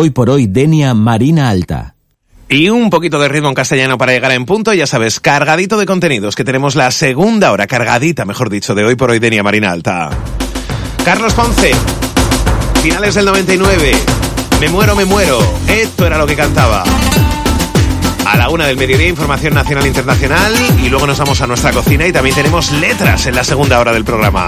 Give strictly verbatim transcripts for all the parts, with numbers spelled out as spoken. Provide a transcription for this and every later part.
Hoy por hoy, Denia, Marina Alta. Y un poquito de ritmo en castellano para llegar en punto, ya sabes, cargadito de contenidos, que tenemos la segunda hora, cargadita, mejor dicho, de Hoy por hoy, Denia, Marina Alta. Carlos Ponce, finales del noventa y nueve, me muero, me muero, esto era lo que cantaba. A la una del mediodía, información nacional e internacional, y luego nos vamos a nuestra cocina y también tenemos letras en la segunda hora del programa.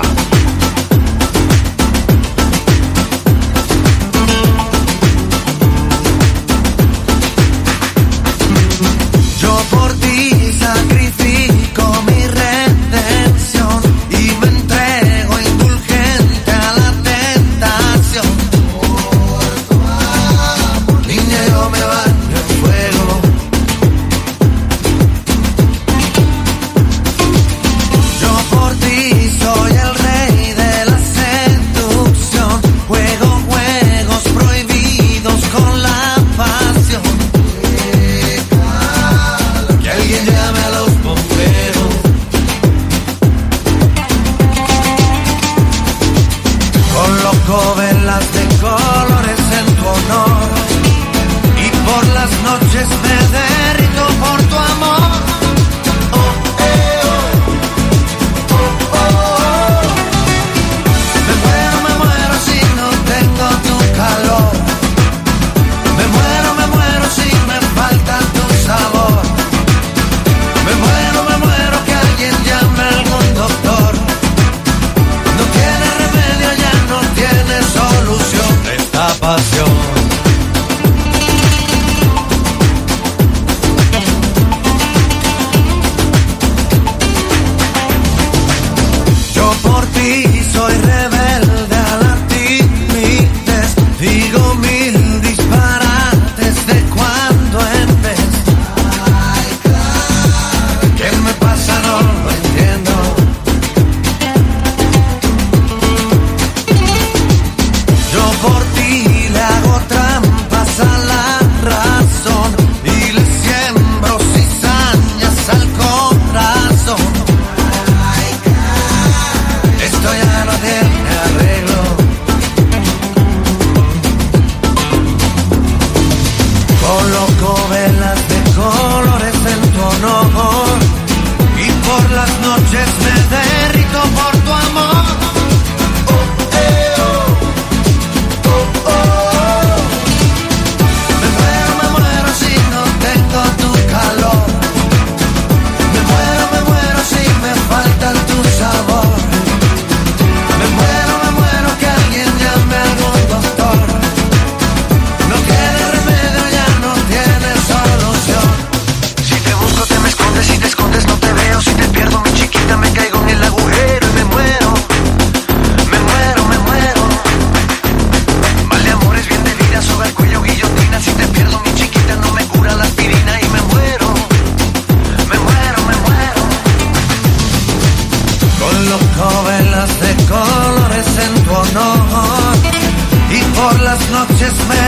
Noches me